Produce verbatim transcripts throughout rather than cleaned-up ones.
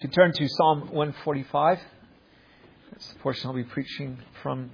To turn to Psalm one forty-five, that's the portion I'll be preaching from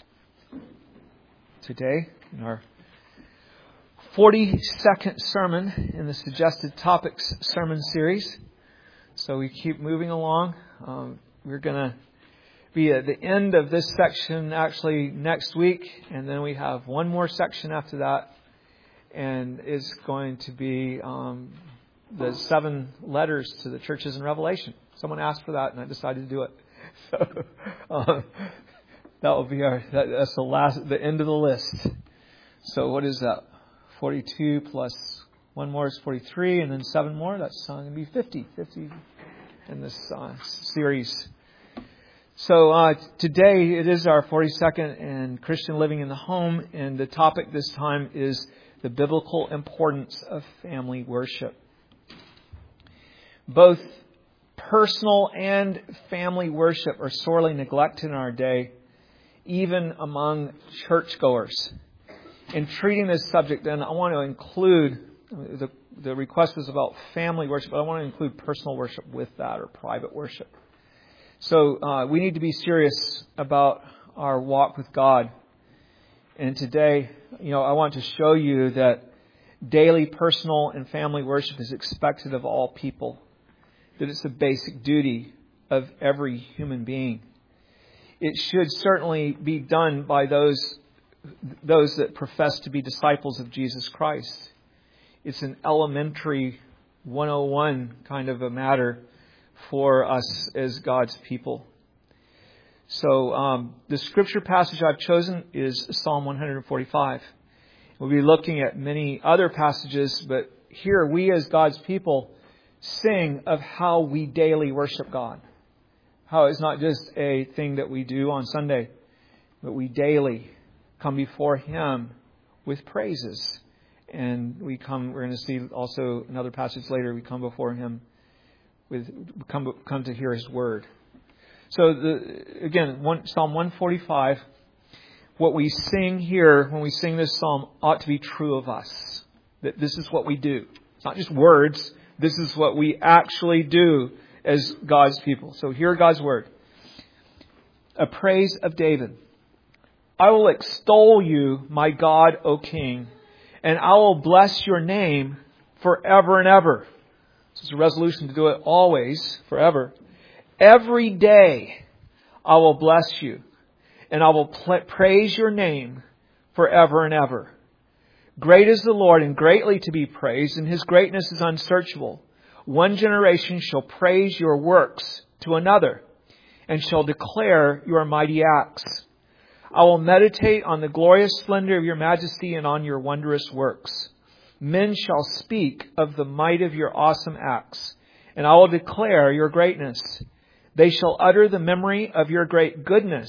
today in our forty-second sermon in the Suggested Topics sermon series. So we keep moving along. Um, we're going to be at the end of this section actually next week, and then we have one more section after that, and it's going to be um, the seven letters to the churches in Revelation. Someone asked for that, and I decided to do it. So um, that will be our. That, that's the last, the end of the list. So what is that? Forty-two plus one more is forty-three, and then seven more. That's going to be fifty. Fifty in this uh, series. So uh, today it is our forty-second and Christian living in the home, and the topic this time is the biblical importance of family worship. Both personal and family worship are sorely neglected in our day, even among churchgoers. In treating this subject, then I want to include, the, the request is about family worship, but I want to include personal worship with that, or private worship. So uh, we need to be serious about our walk with God. And today, you know, I want to show you that daily personal and family worship is expected of all people. That it's a basic duty of every human being. It should certainly be done by those those that profess to be disciples of Jesus Christ. It's an elementary one oh one kind of a matter for us as God's people. So um, the scripture passage I've chosen is Psalm one forty-five. We'll be looking at many other passages, but here we as God's people sing of how we daily worship God. How it's not just a thing that we do on Sunday, but we daily come before Him with praises. And we come, we're going to see also another passage later, we come before Him with, come, come to hear His Word. So the, again, one, Psalm one forty-five, what we sing here when we sing this psalm ought to be true of us. That this is what we do. It's not just words. This is what we actually do as God's people. So hear God's word. A praise of David. I will extol you, my God, O King, and I will bless your name forever and ever. This is a resolution to do it always, forever. Every day I will bless you, and I will pl- praise your name forever and ever. Great is the Lord, and greatly to be praised, and His greatness is unsearchable. One generation shall praise your works to another, and shall declare your mighty acts. I will meditate on the glorious splendor of your majesty and on your wondrous works. Men shall speak of the might of your awesome acts, and I will declare your greatness. They shall utter the memory of your great goodness,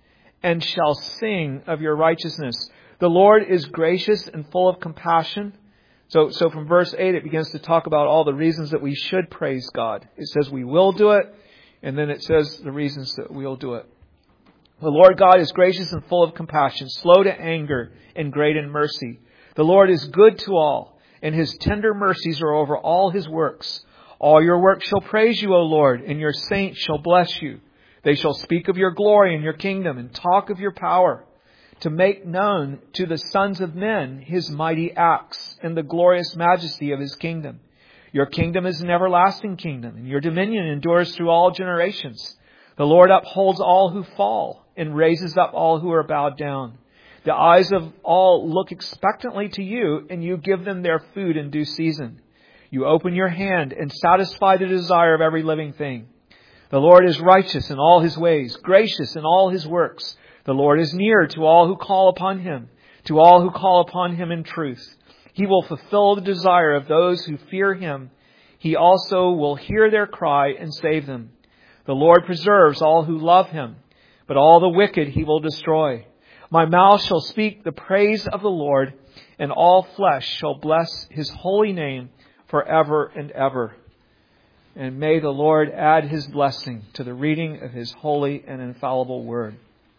and shall sing of your righteousness. The Lord is gracious and full of compassion. So, so from verse eight, it begins to talk about all the reasons that we should praise God. It says we will do it, and then it says the reasons that we'll do it. The Lord God is gracious and full of compassion, slow to anger and great in mercy. The Lord is good to all, and His tender mercies are over all His works. All your works shall praise you, O Lord, and your saints shall bless you. They shall speak of your glory and your kingdom, and talk of your power, to make known to the sons of men His mighty acts and the glorious majesty of His kingdom. Your kingdom is an everlasting kingdom, and your dominion endures through all generations. The Lord upholds all who fall and raises up all who are bowed down. The eyes of all look expectantly to you, and you give them their food in due season. You open your hand and satisfy the desire of every living thing. The Lord is righteous in all His ways, gracious in all His works. The Lord is near to all who call upon Him, to all who call upon Him in truth. He will fulfill the desire of those who fear Him. He also will hear their cry and save them. The Lord preserves all who love Him, but all the wicked He will destroy. My mouth shall speak the praise of the Lord, and all flesh shall bless His holy name forever and ever. And may the Lord add His blessing to the reading of His holy and infallible word.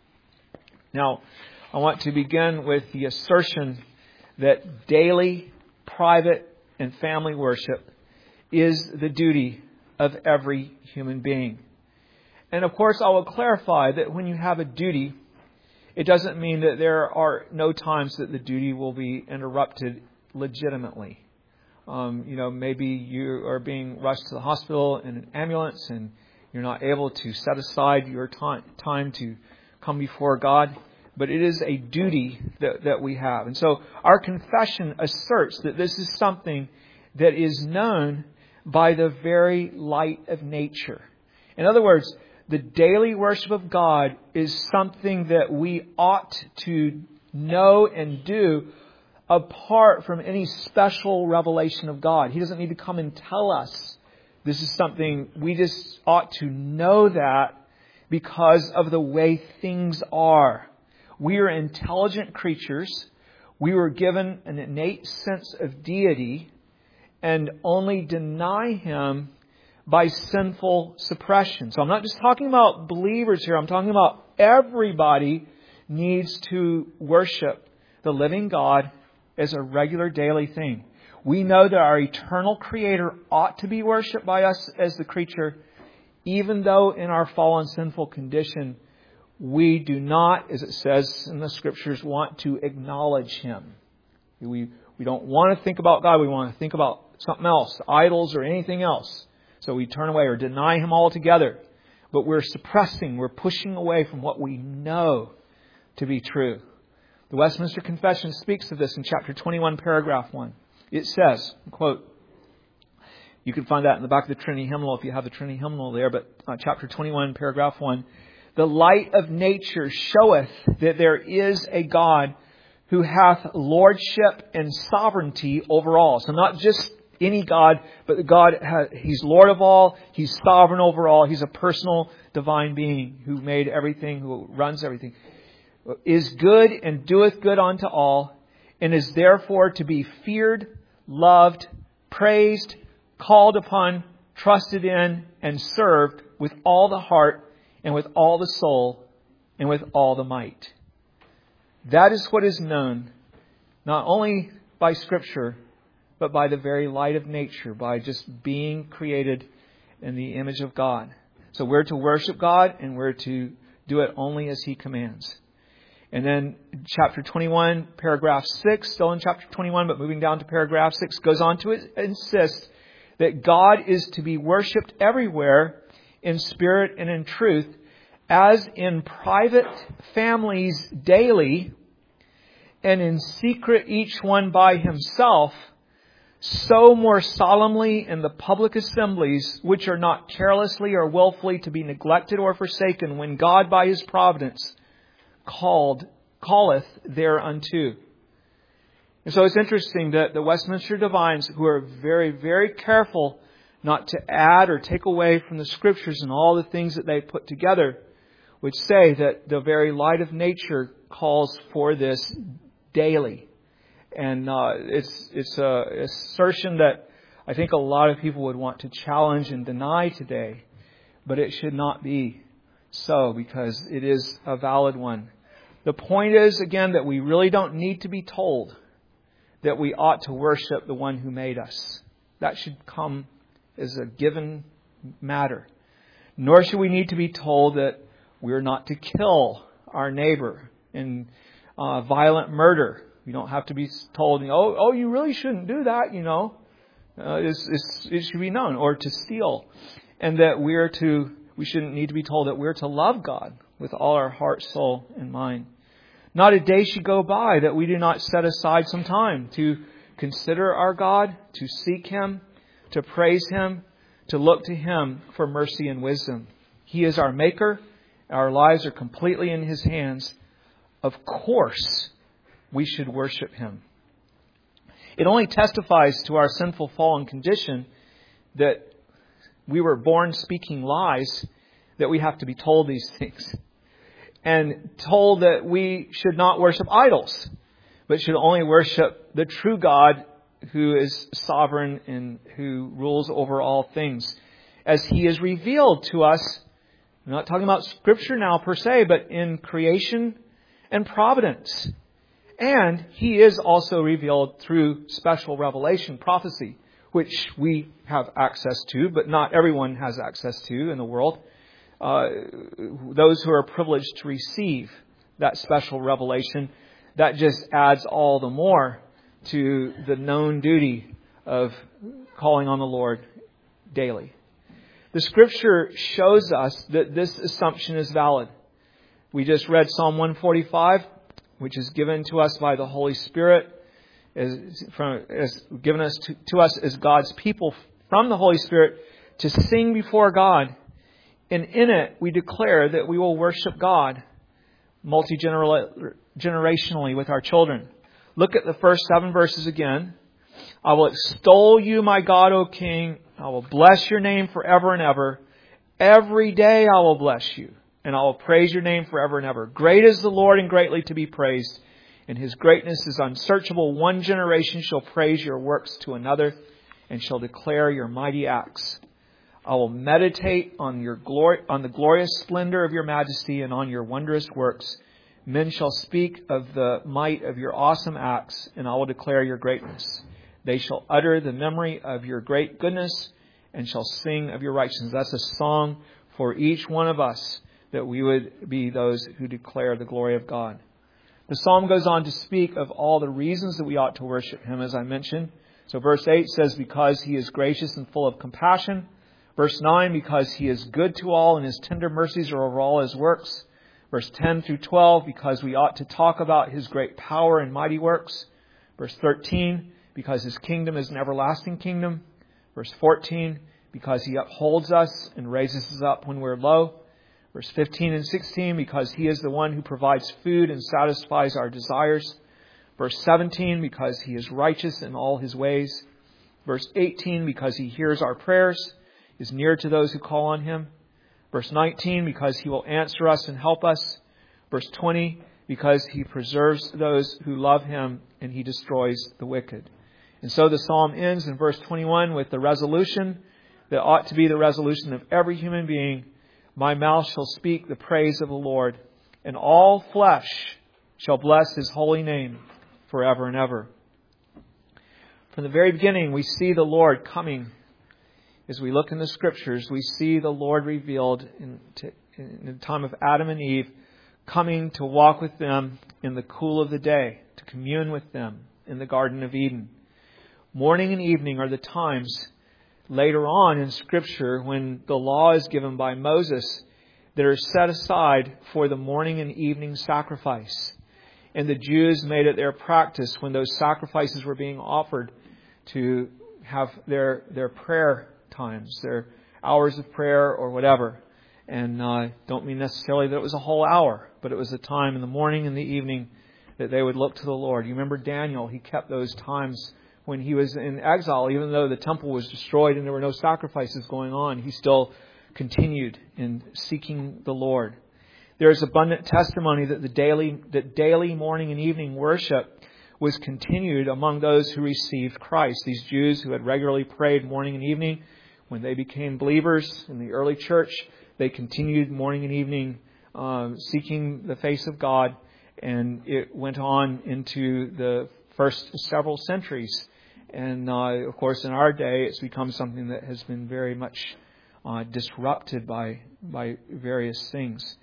Now, I want to begin with the assertion that daily, private, and family worship is the duty of every human being. And of course, I will clarify that when you have a duty, it doesn't mean that there are no times that the duty will be interrupted legitimately. Um, you know, maybe you are being rushed to the hospital in an ambulance and you're not able to set aside your time, time to come before God. But it is a duty that, that we have. And so our confession asserts that this is something that is known by the very light of nature. In other words, the daily worship of God is something that we ought to know and do apart from any special revelation of God. He doesn't need to come and tell us. This is something we just ought to know that because of the way things are. We are intelligent creatures. We were given an innate sense of deity and only deny Him by sinful suppression. So I'm not just talking about believers here. I'm talking about everybody needs to worship the living God as a regular daily thing. We know that our eternal Creator ought to be worshipped by us as the creature, even though in our fallen sinful condition, we do not, as it says in the Scriptures, want to acknowledge Him. We, we don't want to think about God. We want to think about something else, idols or anything else. So we turn away or deny Him altogether. But we're suppressing, we're pushing away from what we know to be true. The Westminster Confession speaks of this in chapter twenty-one, paragraph one. It says, quote, you can find that in the back of the Trinity hymnal if you have the Trinity hymnal there, but uh, chapter twenty-one, paragraph one. The light of nature showeth that there is a God who hath lordship and sovereignty over all. So not just any God, but the God, has, He's Lord of all, He's sovereign over all, He's a personal divine being who made everything, who runs everything. Is good and doeth good unto all, and is therefore to be feared, loved, praised, called upon, trusted in, and served with all the heart, and with all the soul, and with all the might. That is what is known, not only by Scripture, but by the very light of nature, by just being created in the image of God. So we're to worship God, and we're to do it only as He commands. And then chapter twenty-one, paragraph six, still in chapter twenty-one, but moving down to paragraph six, goes on to insist that God is to be worshipped everywhere in spirit and in truth, as in private families daily, and in secret each one by himself, so more solemnly in the public assemblies, which are not carelessly or willfully to be neglected or forsaken, when God by His providence called calleth thereunto. And so it's interesting that the Westminster Divines, who are very, very careful not to add or take away from the Scriptures and all the things that they put together, would say that the very light of nature calls for this daily. And uh, it's it's a assertion that I think a lot of people would want to challenge and deny today. But it should not be so, because it is a valid one. The point is, again, that we really don't need to be told that we ought to worship the one who made us. That should come as a given matter. Nor should we need to be told that we're not to kill our neighbor in uh, violent murder. You don't have to be told, oh, oh, you really shouldn't do that, you know. Uh, it's, it's, it should be known. Or to steal. And that we're to, we shouldn't need to be told that we're to love God with all our heart, soul, and mind. Not a day should go by that we do not set aside some time to consider our God, to seek Him, to praise Him, to look to Him for mercy and wisdom. He is our Maker. Our lives are completely in His hands. Of course, we should worship Him. It only testifies to our sinful fallen condition that we were born speaking lies, that we have to be told these things. And told that we should not worship idols, but should only worship the true God who is sovereign and who rules over all things. As He is revealed to us, I'm not talking about Scripture now per se, but in creation and providence. And He is also revealed through special revelation, prophecy, which we have access to, but not everyone has access to in the world. Uh, those who are privileged to receive that special revelation, that just adds all the more to the known duty of calling on the Lord daily. The Scripture shows us that this assumption is valid. We just read Psalm one forty-five, which is given to us by the Holy Spirit, is, from, is given us to, to us as God's people from the Holy Spirit to sing before God. And in it, we declare that we will worship God multi-generationally with our children. Look at the first seven verses again. I will extol you, my God, O King. I will bless your name forever and ever. Every day I will bless you, and I will praise your name forever and ever. Great is the Lord and greatly to be praised, and His greatness is unsearchable. One generation shall praise your works to another, and shall declare your mighty acts. I will meditate on your glory, on the glorious splendor of your majesty, and on your wondrous works. Men shall speak of the might of your awesome acts, and I will declare your greatness. They shall utter the memory of your great goodness, and shall sing of your righteousness. That's a song for each one of us, that we would be those who declare the glory of God. The psalm goes on to speak of all the reasons that we ought to worship Him, as I mentioned. So verse eight says, because He is gracious and full of compassion. Verse nine, because He is good to all, and His tender mercies are over all His works. Verse ten through twelve, because we ought to talk about His great power and mighty works. Verse thirteen, because His kingdom is an everlasting kingdom. Verse fourteen, because He upholds us and raises us up when we're low. Verse fifteen and sixteen, because He is the one who provides food and satisfies our desires. Verse seventeen, because He is righteous in all His ways. Verse eighteen, because He hears our prayers, is near to those who call on Him. Verse nineteen, because He will answer us and help us. Verse twenty, because He preserves those who love Him and He destroys the wicked. And so the psalm ends in verse twenty-one with the resolution that ought to be the resolution of every human being. My mouth shall speak the praise of the Lord, and all flesh shall bless His holy name forever and ever. From the very beginning, we see the Lord coming. As we look in the Scriptures, we see the Lord revealed in, to, in the time of Adam and Eve, coming to walk with them in the cool of the day, to commune with them in the Garden of Eden. Morning and evening are the times later on in Scripture when the law is given by Moses that are set aside for the morning and evening sacrifice. And the Jews made it their practice when those sacrifices were being offered to have their, their prayer times, their hours of prayer or whatever. And I uh, don't mean necessarily that it was a whole hour, but it was a time in the morning and the evening that they would look to the Lord. You remember Daniel, he kept those times when he was in exile, even though the temple was destroyed and there were no sacrifices going on, he still continued in seeking the Lord. There is abundant testimony that the daily, that daily morning and evening worship was continued among those who received Christ. These Jews who had regularly prayed morning and evening, when they became believers in the early church, they continued morning and evening um, seeking the face of God, and it went on into the first several centuries. And, uh, of course, in our day, it's become something that has been very much uh, disrupted by by various things.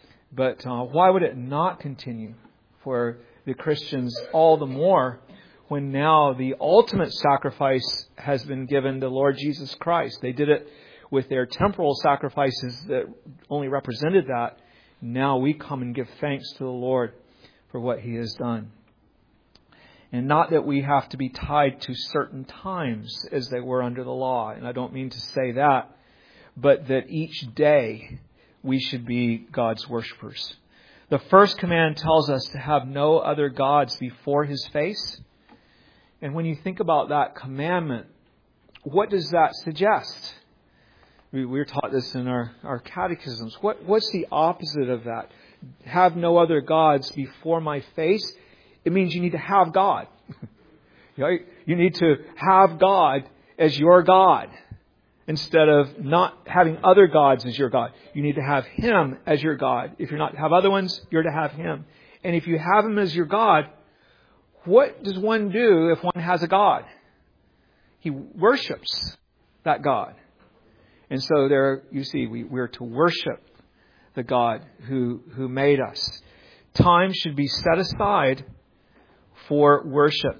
But uh, why would it not continue for the Christians all the more when now the ultimate sacrifice has been given to Lord Jesus Christ? They did it with their temporal sacrifices that only represented that. Now we come and give thanks to the Lord for what He has done. And not that we have to be tied to certain times as they were under the law. And I don't mean to say that, but that each day we should be God's worshipers. The first command tells us to have no other gods before His face. And when you think about that commandment, what does that suggest? We, we were taught this in our, our catechisms. What, what's the opposite of that? Have no other gods before my face. It means you need to have God. Right? You need to have God as your God instead of not having other gods as your God. You need to have Him as your God. If you're not to have other ones, you're to have Him. And if you have Him as your God, what does one do if one has a God? he worships that God. And so there, you see, we, we're to worship the God who, who made us. Time should be set aside for worship.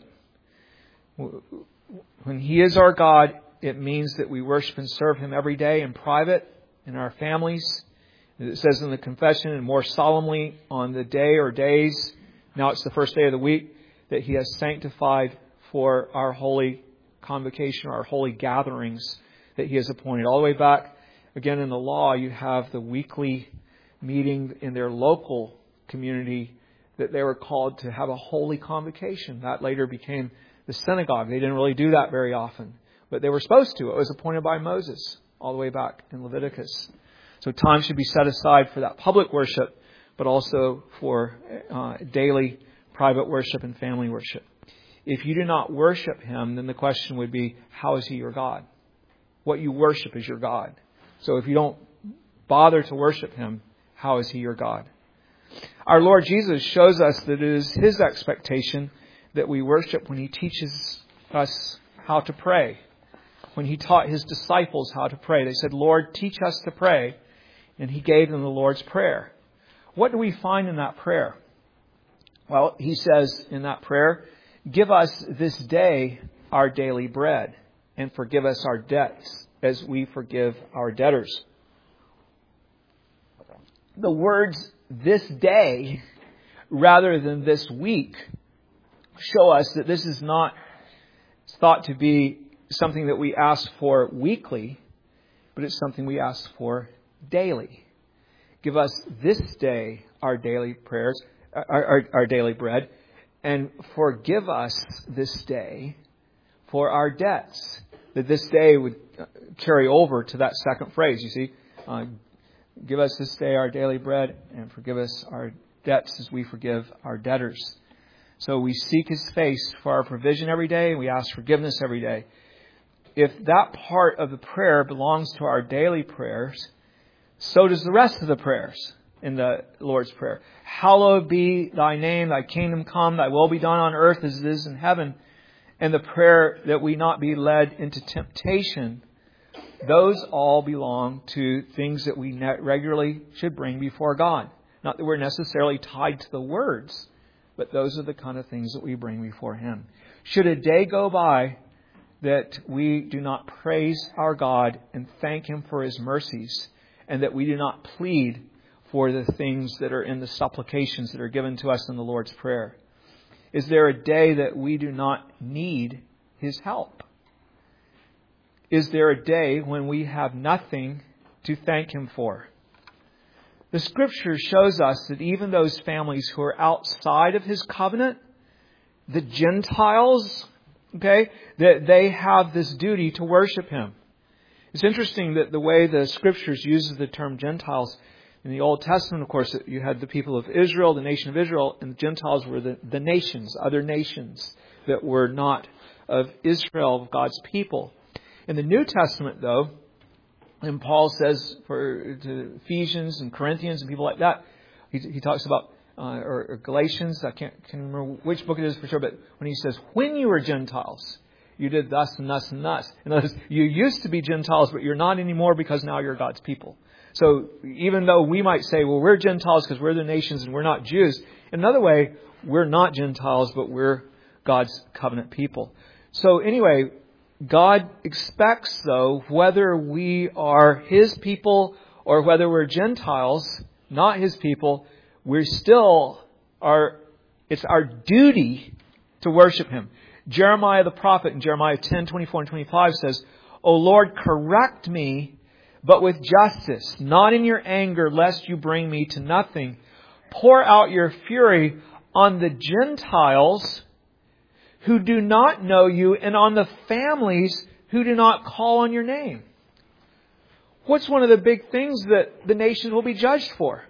When He is our God, it means that we worship and serve Him every day in private, in our families. It says in the confession, and more solemnly on the day or days, now it's the first day of the week, that He has sanctified for our holy convocation, our holy gatherings that He has appointed. All the way back, again in the law, you have the weekly meeting in their local community that they were called to have a holy convocation. That later became the synagogue. They didn't really do that very often, but they were supposed to. It was appointed by Moses all the way back in Leviticus. So time should be set aside for that public worship, but also for uh, daily private worship and family worship. If you do not worship Him, then the question would be, how is He your God? What you worship is your God. So if you don't bother to worship Him, how is He your God? Our Lord Jesus shows us that it is His expectation that we worship when He teaches us how to pray. When He taught His disciples how to pray, they said, Lord, teach us to pray. And He gave them the Lord's Prayer. What do we find in that prayer? Well, He says in that prayer, give us this day our daily bread and forgive us our debts as we forgive our debtors. The words this day rather than this week show us that this is not thought to be something that we ask for weekly, but it's something we ask for daily. Give us this day our daily prayers, our, our, our daily bread, and forgive us this day for our debts. That this day would carry over to that second phrase, you see. Uh, give us this day our daily bread and forgive us our debts as we forgive our debtors. So we seek His face for our provision every day, and we ask forgiveness every day. If that part of the prayer belongs to our daily prayers, so does the rest of the prayers in the Lord's Prayer. Hallowed be Thy name, Thy kingdom come, Thy will be done on earth as it is in heaven. And the prayer that we not be led into temptation, those all belong to things that we regularly should bring before God. Not that we're necessarily tied to the words, but those are the kind of things that we bring before Him. Should a day go by that we do not praise our God and thank Him for His mercies, and that we do not plead for the things that are in the supplications that are given to us in the Lord's Prayer? Is there a day that we do not need His help? Is there a day when we have nothing to thank Him for? The Scripture shows us that even those families who are outside of His covenant, the Gentiles, okay, that they have this duty to worship Him. It's interesting that the way the Scriptures uses the term Gentiles, in the Old Testament, of course, you had the people of Israel, the nation of Israel, and the Gentiles were the, the nations, other nations that were not of Israel, of God's people. In the New Testament, though, and Paul says for to Ephesians and Corinthians and people like that, he, he talks about, uh, or, or Galatians, I can't, can't remember which book it is for sure, but when he says, when you were Gentiles, you did thus and thus and thus. In other words, you used to be Gentiles, but you're not anymore because now you're God's people. So even though we might say, well, we're Gentiles because we're the nations and we're not Jews, in another way, we're not Gentiles, but we're God's covenant people. So anyway, God expects, though, whether we are His people or whether we're Gentiles, not His people, we still are, it's our duty to worship Him. Jeremiah the prophet in Jeremiah ten, twenty-four and twenty-five says, O Lord, correct me, but with justice, not in your anger, lest you bring me to nothing. Pour out your fury on the Gentiles who do not know you and on the families who do not call on your name. What's one of the big things that the nations will be judged for?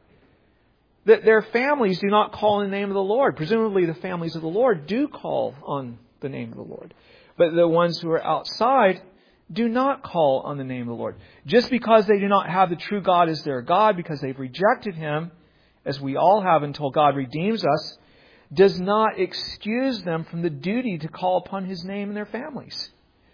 That their families do not call on the name of the Lord. Presumably the families of the Lord do call on the name of the Lord. But the ones who are outside do not call on the name of the Lord. Just because they do not have the true God as their God, because they've rejected Him, as we all have until God redeems us, does not excuse them from the duty to call upon His name in their families.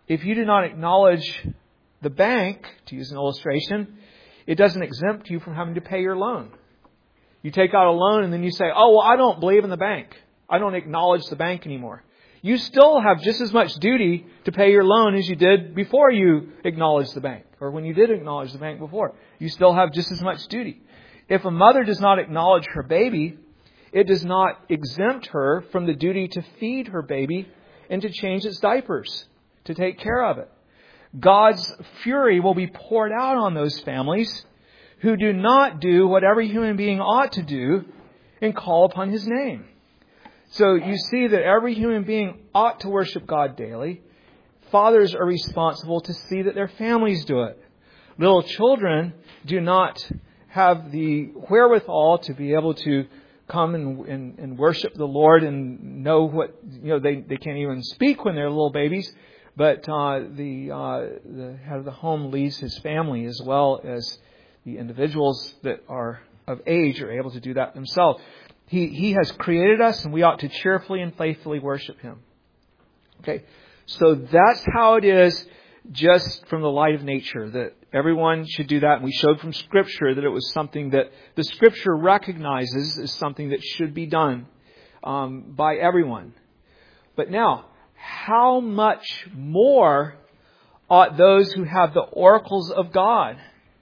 if you do not acknowledge the bank, to use an illustration, it doesn't exempt you from having to pay your loan. You take out a loan and then you say, oh, well, I don't believe in the bank. I don't acknowledge the bank anymore. You still have just as much duty to pay your loan as you did before you acknowledged the bank, or when you did acknowledge the bank before. You still have just as much duty. If a mother does not acknowledge her baby, it does not exempt her from the duty to feed her baby and to change its diapers, to take care of it. God's fury will be poured out on those families who do not do what every human being ought to do and call upon His name. So you see that every human being ought to worship God daily. Fathers are responsible to see that their families do it. Little children do not have the wherewithal to be able to come and, and, and worship the Lord and know what, you know, they, they can't even speak when they're little babies. But uh, the, uh, the head of the home leads his family as well as the individuals that are of age are able to do that themselves. He, he has created us, and we ought to cheerfully and faithfully worship Him. Okay, so that's how it is just from the light of nature, that everyone should do that. And we showed from Scripture that it was something that the Scripture recognizes as something that should be done um, by everyone. But now, how much more ought those who have the oracles of God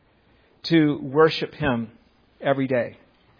to worship Him every day?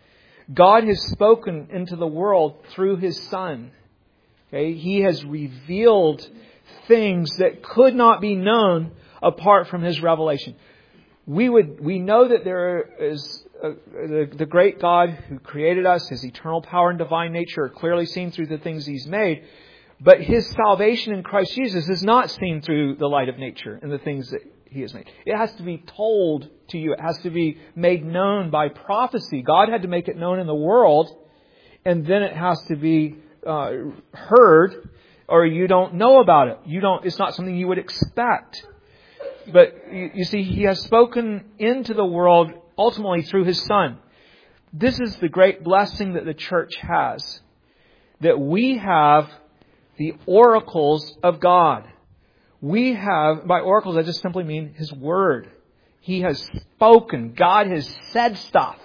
God has spoken into the world through His Son. Okay? He has revealed things that could not be known apart from His revelation. We would we know that there is a, the, the great God who created us, His eternal power and divine nature are clearly seen through the things He's made. But His salvation in Christ Jesus is not seen through the light of nature and the things that He has made. It has to be told to you. It has to be made known by prophecy. God had to make it known in the world, and then it has to be uh, heard, or you don't know about it. You don't. It's not something you would expect. But you, you see, He has spoken into the world ultimately through His Son. This is the great blessing that the church has, that we have the oracles of God. We have, by oracles, I just simply mean His Word. He has spoken. God has said stuff.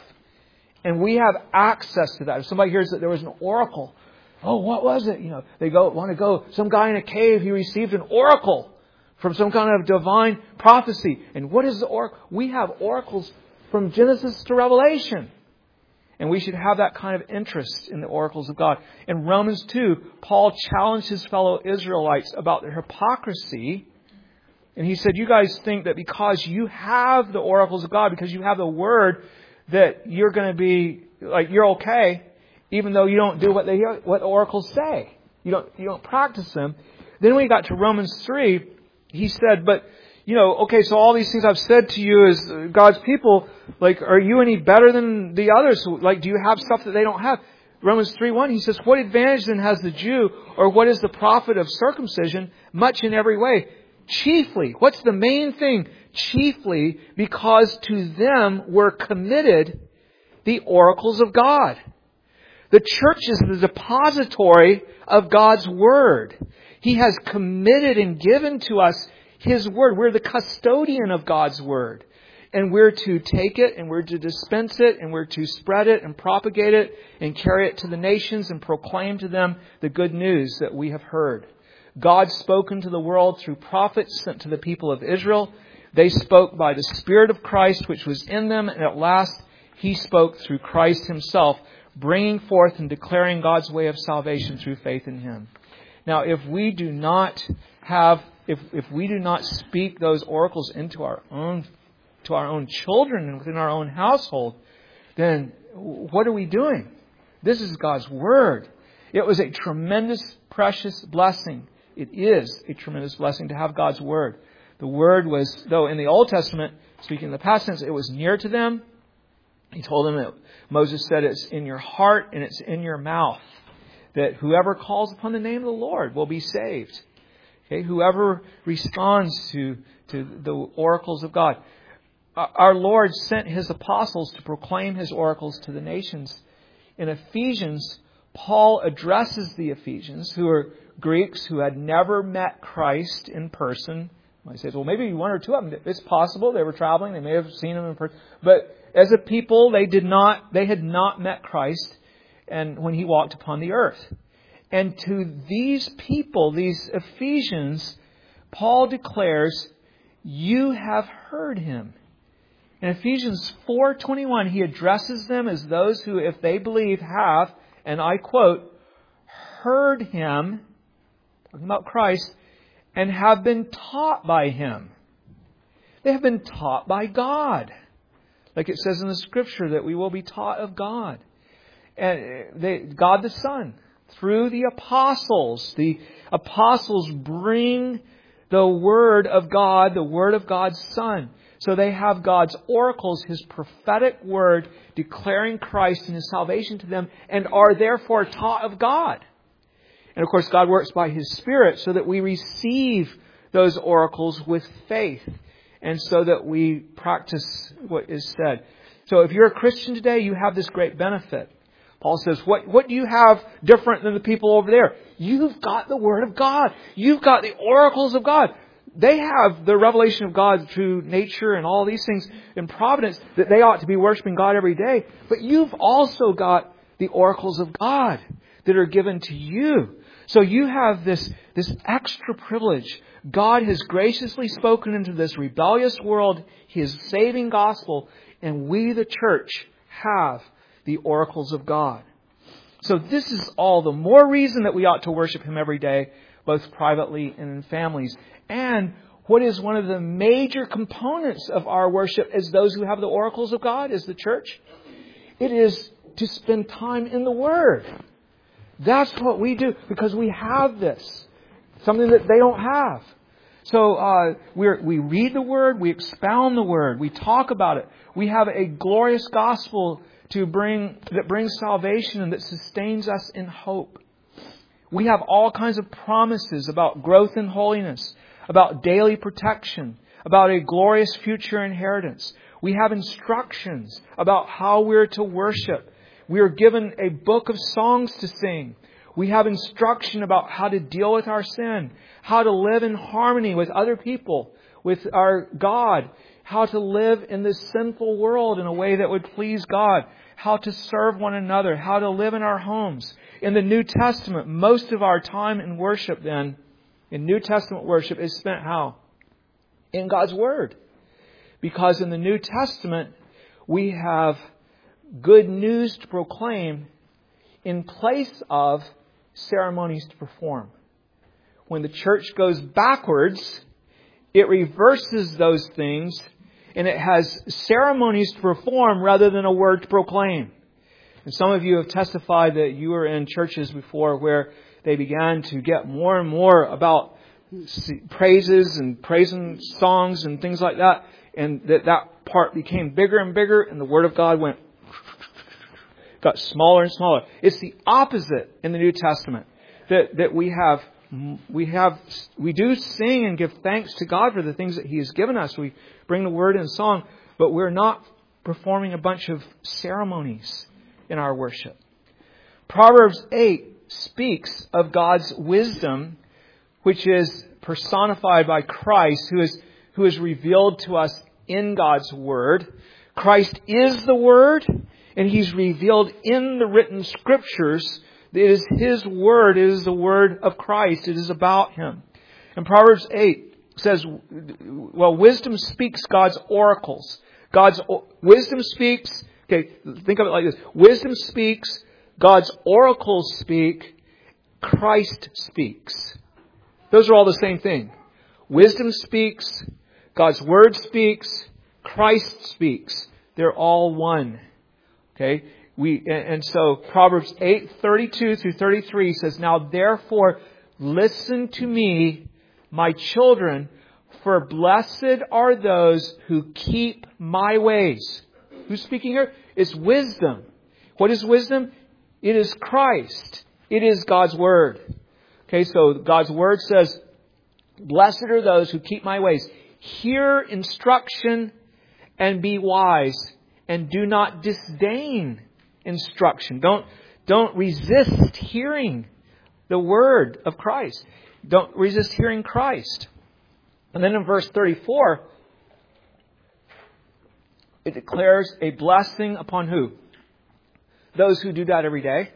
And we have access to that. If somebody hears that there was an oracle, oh, what was it? You know, they go want to go, some guy in a cave, he received an oracle from some kind of divine prophecy. And what is the oracle? We have oracles from Genesis to Revelation. And we should have that kind of interest in the oracles of God. In Romans two, Paul challenged his fellow Israelites about their hypocrisy. And he said, you guys think that because you have the oracles of God, because you have the Word, that you're going to be, like, you're okay, even though you don't do what they what the oracles say. You don't, you don't practice them. Then when he got to Romans three, he said, but, you know, okay, so all these things I've said to you as God's people, like, are you any better than the others? Like, do you have stuff that they don't have? Romans three one, he says, what advantage then has the Jew, or what is the profit of circumcision? Much in every way. Chiefly, what's the main thing? Chiefly because to them were committed the oracles of God. The church is the depository of God's Word. He has committed and given to us His Word. We're the custodian of God's Word. And we're to take it, and we're to dispense it, and we're to spread it and propagate it and carry it to the nations and proclaim to them the good news that we have heard. God spoke into the world through prophets sent to the people of Israel. They spoke by the Spirit of Christ which was in them, and at last He spoke through Christ Himself, bringing forth and declaring God's way of salvation through faith in Him. Now, if we do not have, if, if we do not speak those oracles into our own, to our own children and within our own household, then what are we doing? This is God's Word. It was a tremendous, precious blessing. It is a tremendous blessing to have God's Word. The Word was, though in the Old Testament, speaking in the past tense, it was near to them. He told them that Moses said it's in your heart and it's in your mouth. That whoever calls upon the name of the Lord will be saved. Okay, whoever responds to, to the oracles of God. Our Lord sent His apostles to proclaim His oracles to the nations. In Ephesians, Paul addresses the Ephesians, who are Greeks who had never met Christ in person. I say, well, maybe one or two of them. It's possible they were traveling; they may have seen him in person. But as a people, they did not. They had not met Christ, and when He walked upon the earth. And to these people, these Ephesians, Paul declares, "You have heard Him." In Ephesians four twenty-one, he addresses them as those who, if they believe, have, and I quote, heard Him, talking about Christ, and have been taught by Him. They have been taught by God. Like it says in the Scripture that we will be taught of God. And they, God the Son, through the apostles. The apostles bring the Word of God, the Word of God's Son. So they have God's oracles, His prophetic word, declaring Christ and His salvation to them, and are therefore taught of God. And of course, God works by His Spirit so that we receive those oracles with faith, and so that we practice what is said. So if you're a Christian today, you have this great benefit. Paul says, what, what do you have different than the people over there? You've got the Word of God. You've got the oracles of God. They have the revelation of God through nature and all these things in providence that they ought to be worshiping God every day. But you've also got the oracles of God that are given to you. So you have this, this extra privilege. God has graciously spoken into this rebellious world His saving gospel, and we, the church, have the oracles of God. So this is all the more reason that we ought to worship Him every day, both privately and in families. And what is one of the major components of our worship as those who have the oracles of God, as the church? It is to spend time in the Word. That's what we do, because we have this. Something that they don't have. So uh, we we read the Word, we expound the Word, we talk about it. We have a glorious gospel to bring that brings salvation and that sustains us in hope. We have all kinds of promises about growth in holiness, about daily protection, about a glorious future inheritance. We have instructions about how we're to worship. We are given a book of songs to sing. We have instruction about how to deal with our sin, how to live in harmony with other people, with our God, how to live in this sinful world in a way that would please God, how to serve one another, how to live in our homes. In the New Testament, most of our time in worship then, in New Testament worship, is spent how? In God's Word. Because in the New Testament, we have good news to proclaim in place of ceremonies to perform. When the church goes backwards, it reverses those things and it has ceremonies to perform rather than a word to proclaim. And some of you have testified that you were in churches before where they began to get more and more about praises and praising songs and things like that. And that that part became bigger and bigger and the Word of God went, got smaller and smaller. It's the opposite in the New Testament. That, that we have, we have, we do sing and give thanks to God for the things that He has given us. We bring the Word in song, but we're not performing a bunch of ceremonies in our worship. Proverbs eight speaks of God's wisdom, which is personified by Christ, who is, who is revealed to us in God's Word. Christ is the Word, and He's revealed in the written Scriptures. It is His Word. It is the Word of Christ. It is about Him. And Proverbs eight says, well, wisdom speaks God's oracles. God's wisdom speaks. Okay, think of it like this. Wisdom speaks, God's oracles speak, Christ speaks. Those are all the same thing. Wisdom speaks, God's Word speaks, Christ speaks. They're all one. Okay? We and so Proverbs eight thirty-two through thirty-three says, now therefore listen to me, my children, for blessed are those who keep my ways. Who's speaking here? It's wisdom. What is wisdom? It is Christ. It is God's Word. Okay, so God's Word says, blessed are those who keep my ways. Hear instruction and be wise, and do not disdain instruction. Don't Don't resist hearing the word of Christ. Don't resist hearing Christ. And then in verse thirty-four, it declares a blessing upon who? Those who do that every day.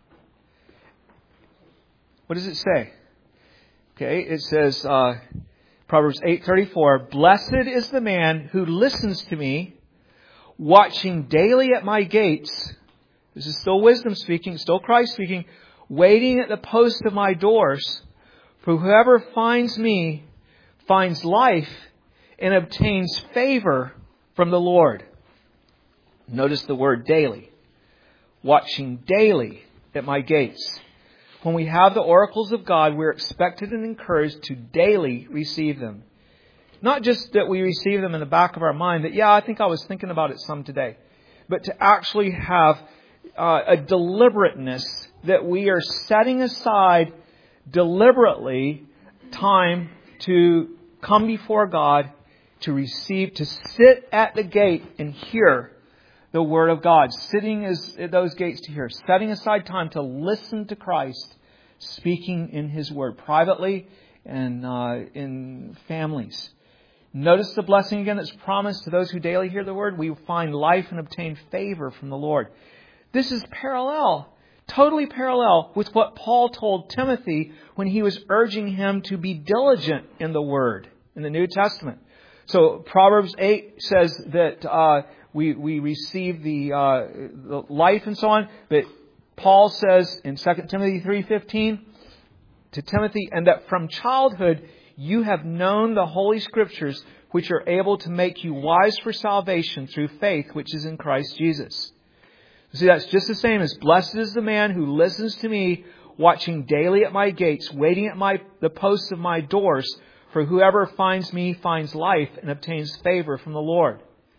What does it say? Okay, it says, uh, Proverbs eight thirty-four, "Blessed is the man who listens to me, watching daily at my gates." This is still wisdom speaking, still Christ speaking. "Waiting at the post of my doors. For whoever finds me finds life and obtains favor from the Lord." Notice the word daily. Watching daily at my gates. When we have the oracles of God, we're expected and encouraged to daily receive them. Not just that we receive them in the back of our mind, that, yeah, I think I was thinking about it some today. But to actually have uh, a deliberateness that we are setting aside deliberately time to come before God, to receive, to sit at the gate and hear the Word of God. Sitting as, at those gates to hear. Setting aside time to listen to Christ speaking in His Word privately and uh, in families. Notice the blessing again that's promised to those who daily hear the Word. We find life and obtain favor from the Lord. This is parallel, totally parallel with what Paul told Timothy when he was urging him to be diligent in the Word in the New Testament. So Proverbs eight says that uh, we we receive the, uh, the life and so on. But Paul says in Second Timothy three fifteen to Timothy, "And that from childhood you have known the Holy Scriptures, which are able to make you wise for salvation through faith which is in Christ Jesus." See, that's just the same as, "Blessed is the man who listens to me, watching daily at my gates, waiting at my the posts of my doors. For whoever finds me finds life and obtains favor from the Lord."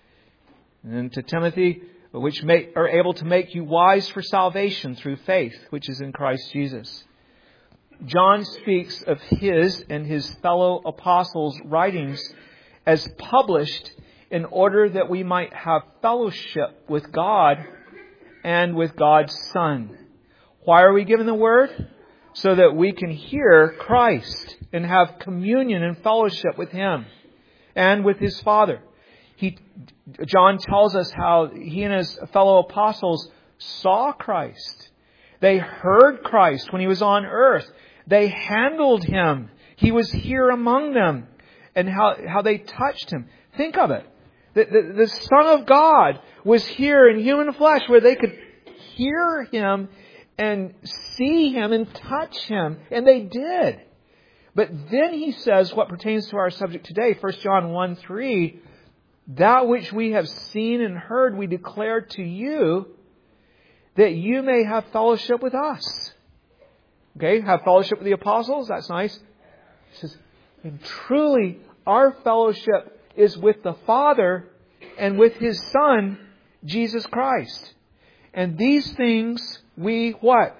And to Timothy, "Which make, are able to make you wise for salvation through faith, which is in Christ Jesus." John speaks of his and his fellow apostles' writings as published in order that we might have fellowship with God and with God's Son. Why are we given the Word? So that we can hear Christ and have communion and fellowship with Him and with His Father. He, John tells us how he and his fellow apostles saw Christ. They heard Christ when He was on earth. They handled Him. He was here among them. And how, how they touched Him. Think of it. The, the, the Son of God was here in human flesh where they could hear Him and see Him and touch Him. And they did. But then He says what pertains to our subject today, First John one three, "That which we have seen and heard we declare to you, that you may have fellowship with us." Okay, have fellowship with the apostles. That's nice. He says, and truly our fellowship is with the Father and with His Son, Jesus Christ. And these things we what?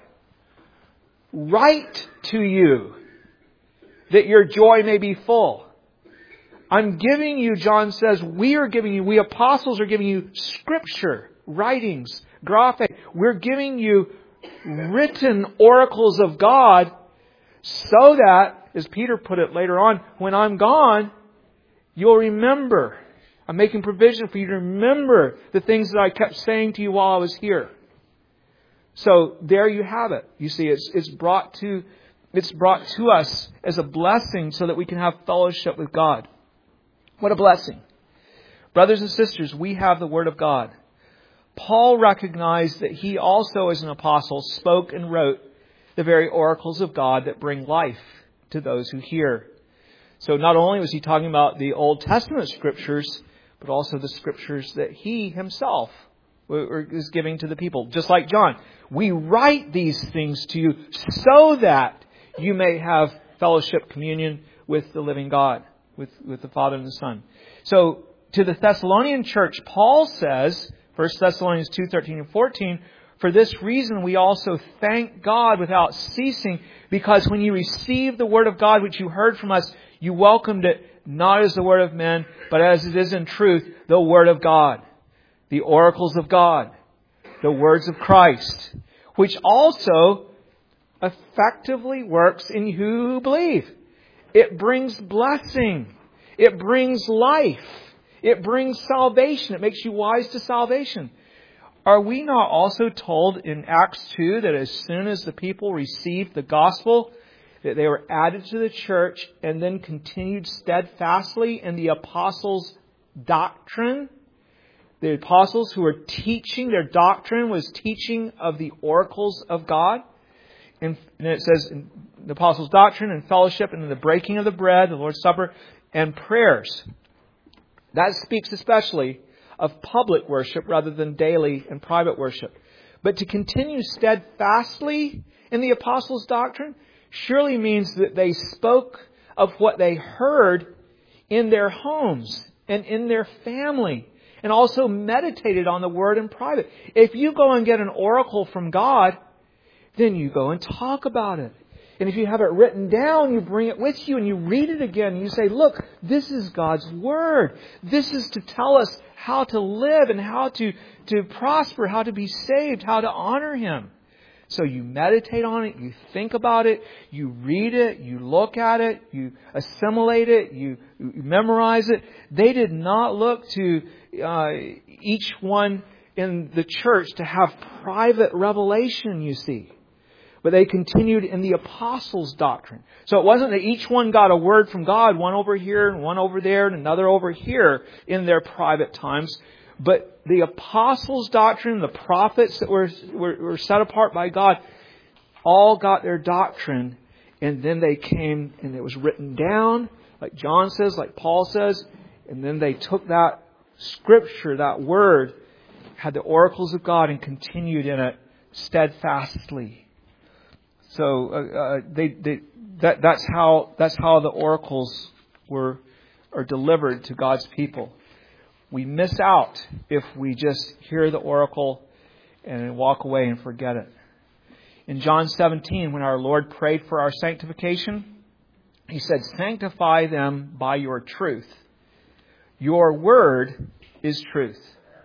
Write to you, that your joy may be full. I'm giving you, John says, we are giving you, we apostles are giving you Scripture, writings, graphe. We're giving you written oracles of God so that, as Peter put it later on, when I'm gone, you'll remember. I'm making provision for you to remember the things that I kept saying to you while I was here. So there you have it. You see, it's it's brought to it's brought to us as a blessing so that we can have fellowship with God. What a blessing. Brothers and sisters, we have the Word of God. Paul recognized that he also, as an apostle, spoke and wrote the very oracles of God that bring life to those who hear. So not only was he talking about the Old Testament Scriptures, but also the Scriptures that he himself is giving to the people. Just like John, we write these things to you so that you may have fellowship, communion with the living God, with, with the Father and the Son. So to the Thessalonian church, Paul says, First Thessalonians two, thirteen and fourteen, "For this reason we also thank God without ceasing, because when you received the Word of God which you heard from us, you welcomed it not as the word of men, but as it is in truth, the Word of God." The oracles of God, the words of Christ. which also effectively works in you who believe. It brings blessing. It brings life. It brings salvation. It makes you wise to salvation. Are we not also told in Acts two that as soon as the people received the gospel, that they were added to the church and then continued steadfastly in the apostles' doctrine? The apostles who were teaching, their doctrine was teaching of the oracles of God. And it says in the apostles' doctrine and fellowship and in the breaking of the bread, the Lord's Supper, and prayers. That speaks especially of public worship rather than daily and private worship. But to continue steadfastly in the apostles' doctrine surely means that they spoke of what they heard in their homes and in their family, and also meditated on the Word in private. If you go and get an oracle from God, then you go and talk about it. And if you have it written down, you bring it with you and you read it again. You say, look, this is God's Word. This is to tell us how to live and how to, to prosper, how to be saved, how to honor Him. So you meditate on it, you think about it, you read it, you look at it, you assimilate it, you, you memorize it. They did not look to uh, each one in the church to have private revelation, you see. But they continued in the apostles' doctrine. So it wasn't that each one got a word from God, one over here and one over there and another over here in their private times. But the apostles' doctrine, the prophets that were, were, were set apart by God, all got their doctrine. And then they came and it was written down, like John says, like Paul says. And then they took that scripture, that word, had the oracles of God and continued in it steadfastly. So uh, uh, they, they, that, that's how that's how the oracles were are delivered to God's people. We miss out if we just hear the oracle and walk away and forget it. In John seventeen, when our Lord prayed for our sanctification, He said, "Sanctify them by your truth. Your word is truth."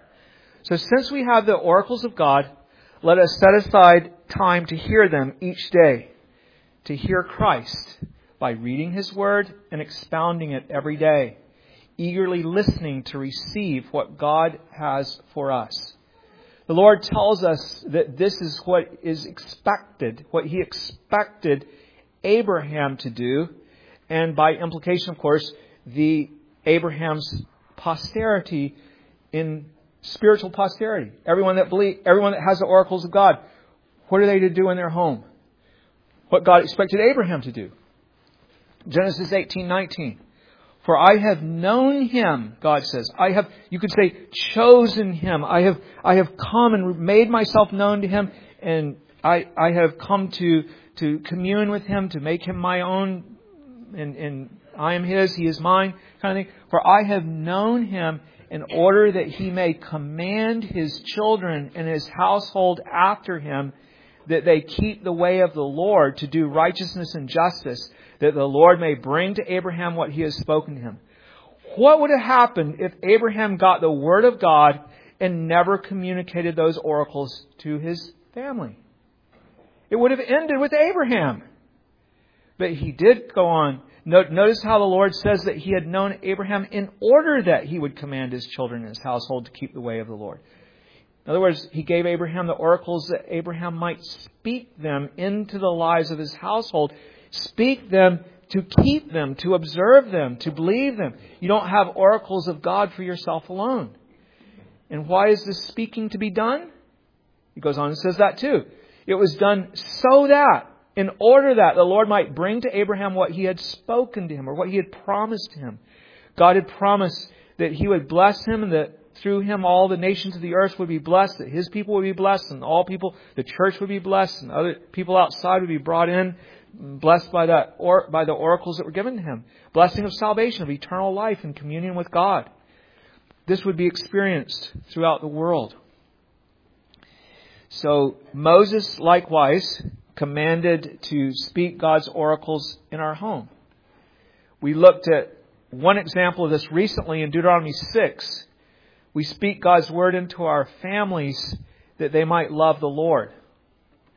So since we have the oracles of God, let us set aside time to hear them each day, to hear Christ by reading His Word and expounding it every day, eagerly listening to receive what God has for us. The Lord tells us that this is what is expected, what He expected Abraham to do, and by implication, of course, the Abraham's posterity in spiritual posterity. Everyone that believe, everyone that has the oracles of God, what are they to do in their home? What God expected Abraham to do. Genesis eighteen nineteen. For I have known him, God says. I have, you could say, chosen him. I have, I have come and made myself known to him, and I, I have come to, to commune with him, to make him my own, and, and I am his, he is mine, kind of thing. For I have known him in order that he may command his children and his household after him, that they keep the way of the Lord to do righteousness and justice, that the Lord may bring to Abraham what he has spoken to him. What would have happened if Abraham got the word of God and never communicated those oracles to his family? It would have ended with Abraham. But he did go on. Notice how the Lord says that he had known Abraham in order that he would command his children and his household to keep the way of the Lord. In other words, he gave Abraham the oracles that Abraham might speak them into the lives of his household. Speak them to keep them, to observe them, to believe them. You don't have oracles of God for yourself alone. And why is this speaking to be done? He goes on and says that too. It was done so that, in order that the Lord might bring to Abraham what he had spoken to him, or what he had promised to him. God had promised that he would bless him, and that through him all the nations of the earth would be blessed, that his people would be blessed, and all people, the church would be blessed, and other people outside would be brought in, blessed by that or by the oracles that were given to him. Blessing of salvation, of eternal life and communion with God. This would be experienced throughout the world. So Moses likewise commanded to speak God's oracles in our home. We looked at one example of this recently in Deuteronomy six. We speak God's word into our families that they might love the Lord.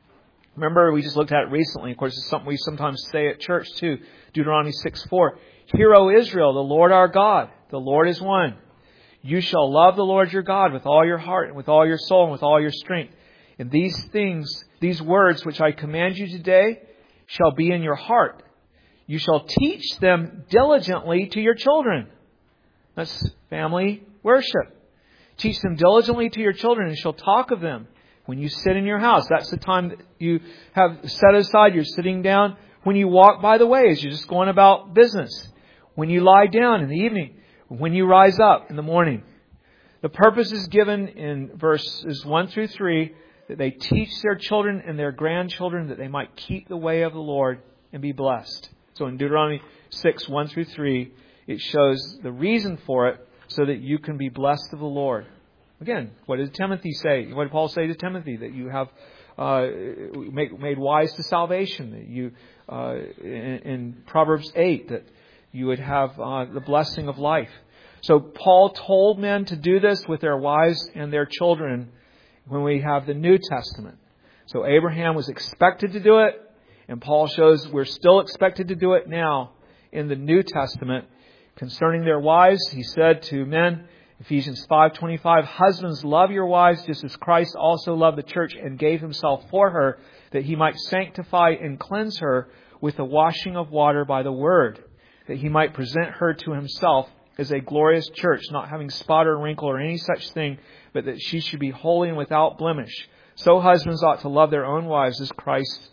Remember, we just looked at it recently. Of course, it's something we sometimes say at church too. Deuteronomy six four. Hear, O Israel, the Lord our God, the Lord is one. You shall love the Lord your God with all your heart and with all your soul and with all your strength. And these things, these words which I command you today shall be in your heart. You shall teach them diligently to your children. That's family worship. Teach them diligently to your children and shall talk of them when you sit in your house. That's the time that you have set aside. You're sitting down. When you walk by the ways, you're just going about business. When you lie down in the evening. When you rise up in the morning. The purpose is given in verses one through three that they teach their children and their grandchildren that they might keep the way of the Lord and be blessed. So in Deuteronomy six, one through three, it shows the reason for it so that you can be blessed of the Lord. Again, what did Timothy say? What did Paul say to Timothy? That you have uh, made, made wise to salvation. That you, uh, in, in Proverbs eight, that you would have uh, the blessing of life. So Paul told men to do this with their wives and their children when we have the New Testament. So Abraham was expected to do it, and Paul shows we're still expected to do it now in the New Testament. Concerning their wives, he said to men, Ephesians five twenty-five, husbands, love your wives just as Christ also loved the church and gave himself for her, that he might sanctify and cleanse her with the washing of water by the word, that he might present her to himself as a glorious church, not having spot or wrinkle or any such thing, but that she should be holy and without blemish. So husbands ought to love their own wives as Christ,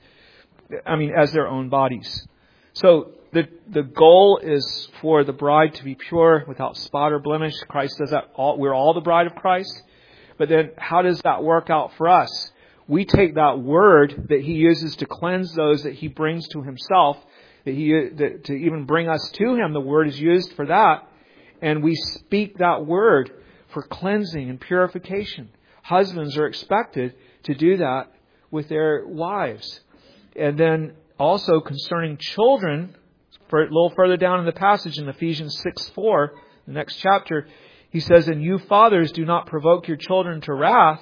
I mean, as their own bodies. So the the goal is for the bride to be pure, without spot or blemish. Christ does that. All, we're all the bride of Christ. But then how does that work out for us? We take that word that he uses to cleanse those that he brings to himself, that he that, to even bring us to him. The word is used for that. And we speak that word for cleansing and purification. Husbands are expected to do that with their wives. And then also concerning children, for a little further down in the passage in Ephesians six four, the next chapter, he says, and you fathers do not provoke your children to wrath,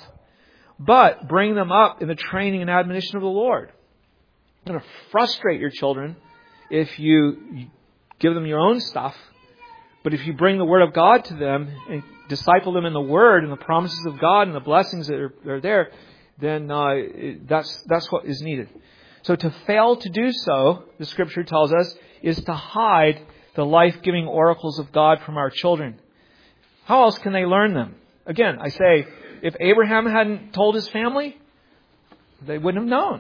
but bring them up in the training and admonition of the Lord. You're going to frustrate your children if you give them your own stuff. But if you bring the Word of God to them and disciple them in the Word and the promises of God and the blessings that are, that are there, then uh, that's that's what is needed. So to fail to do so, the Scripture tells us, is to hide the life-giving oracles of God from our children. How else can they learn them? Again, I say, if Abraham hadn't told his family, they wouldn't have known.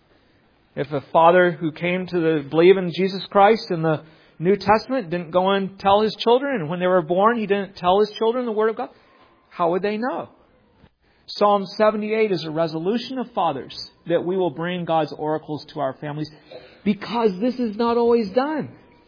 If a father who came to the, believe in Jesus Christ in the New Testament didn't go and tell his children, and when they were born, he didn't tell his children the Word of God, how would they know? Psalm seventy-eight is a resolution of fathers that we will bring God's oracles to our families, because this is not always done.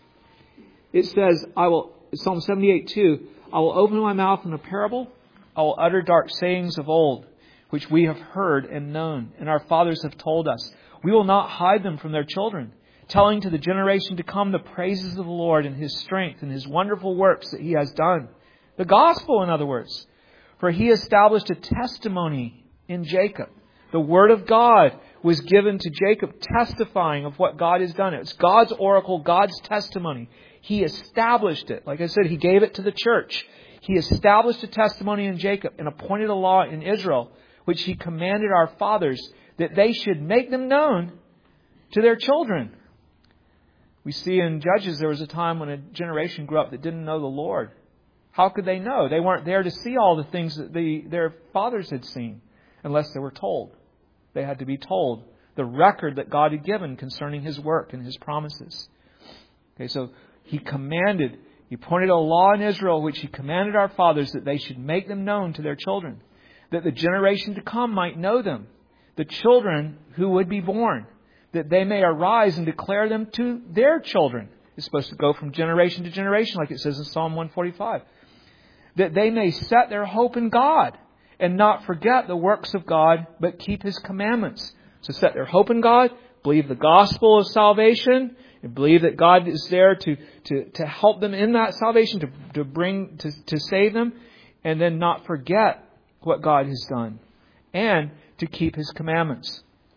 It says, I will, Psalm seventy-eight two, I will open my mouth in a parable, I will utter dark sayings of old, which we have heard and known, and our fathers have told us. We will not hide them from their children, telling to the generation to come the praises of the Lord and His strength and His wonderful works that He has done. The gospel, in other words. For He established a testimony in Jacob. The Word of God was given to Jacob, testifying of what God has done. It's God's oracle, God's testimony. He established it. Like I said, He gave it to the church. He established a testimony in Jacob and appointed a law in Israel, which He commanded our fathers that they should make them known to their children. We see in Judges there was a time when a generation grew up that didn't know the Lord. How could they know? They weren't there to see all the things that the, their fathers had seen unless they were told. They had to be told the record that God had given concerning His work and His promises. Okay, so He commanded, He appointed a law in Israel which He commanded our fathers that they should make them known to their children, that the generation to come might know them, the children who would be born, that they may arise and declare them to their children. It's supposed to go from generation to generation, like it says in Psalm one forty-five. That they may set their hope in God and not forget the works of God, but keep His commandments. So set their hope in God, believe the gospel of salvation, and believe that God is there to, to, to help them in that salvation, to, to bring, to, to save them, and then not forget what God has done, and to keep His commandments.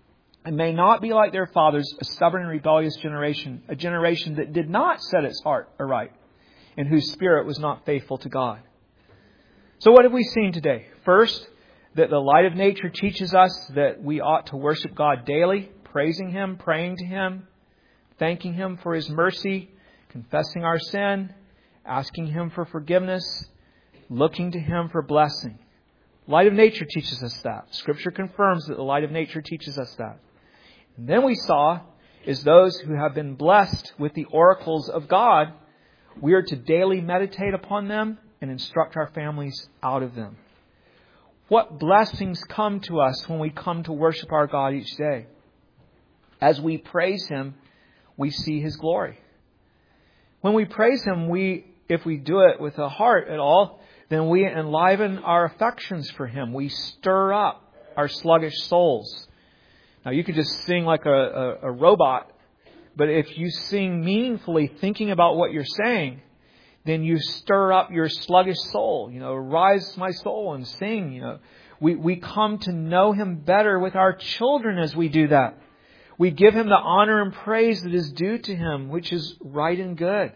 and may not be like their fathers, a stubborn and rebellious generation, a generation that did not set its heart aright, and whose spirit was not faithful to God. So what have we seen today? First, that the light of nature teaches us that we ought to worship God daily, praising Him, praying to Him, thanking Him for His mercy, confessing our sin, asking Him for forgiveness, looking to Him for blessing. Light of nature teaches us that. Scripture confirms that the light of nature teaches us that. And then we saw, is those who have been blessed with the oracles of God, we are to daily meditate upon them and instruct our families out of them. What blessings come to us when we come to worship our God each day? As we praise Him, we see His glory. When we praise Him, we, if we do it with a heart at all, then we enliven our affections for Him. We stir up our sluggish souls. Now, you could just sing like a, a, a robot, but if you sing meaningfully, thinking about what you're saying, then you stir up your sluggish soul. You know, rise my soul and sing. You know, we, we come to know Him better with our children as we do that. We give Him the honor and praise that is due to Him, which is right and good.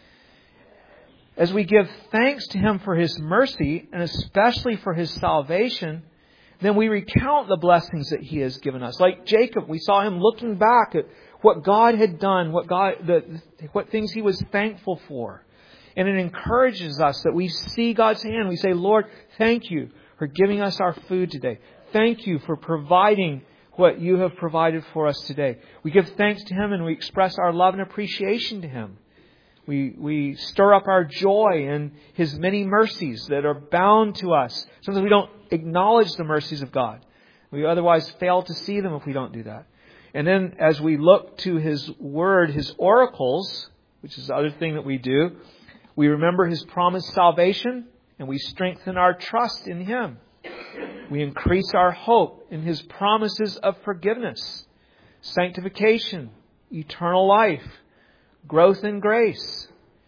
As we give thanks to Him for His mercy, and especially for His salvation, then we recount the blessings that He has given us. Like Jacob, we saw him looking back at what God had done, what God, the, what things he was thankful for. And it encourages us that we see God's hand. We say, Lord, thank you for giving us our food today. Thank you for providing what you have provided for us today. We give thanks to Him and we express our love and appreciation to Him. We we stir up our joy in His many mercies that are bound to us. Sometimes we don't acknowledge the mercies of God. We otherwise fail to see them if we don't do that. And then as we look to His Word, His oracles, which is the other thing that we do, we remember His promised salvation and we strengthen our trust in Him. We increase our hope in His promises of forgiveness, sanctification, eternal life, growth in grace.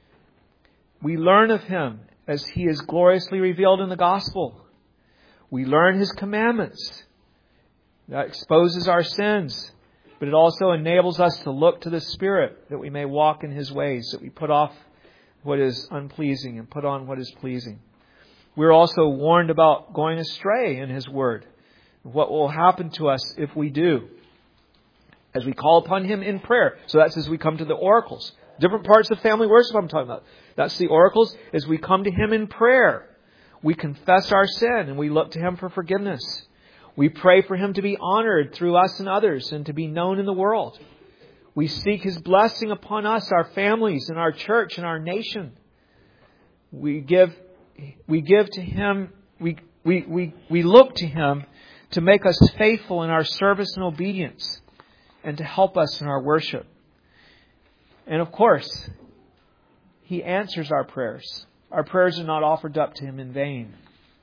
We learn of Him as He is gloriously revealed in the gospel. We learn His commandments. That exposes our sins, but it also enables us to look to the Spirit that we may walk in His ways, that we put off what is unpleasing and put on what is pleasing. We're also warned about going astray in His Word. What will happen to us if we do? As we call upon Him in prayer. So that's as we come to the oracles. Different parts of family worship I'm talking about. That's the oracles. As we come to Him in prayer, we confess our sin and we look to Him for forgiveness. We pray for Him to be honored through us and others and to be known in the world. We seek His blessing upon us, our families, and our church and our nation. We give, we give to Him, we, we, we, we look to Him to make us faithful in our service and obedience, and to help us in our worship. And of course, He answers our prayers. Our prayers are not offered up to Him in vain.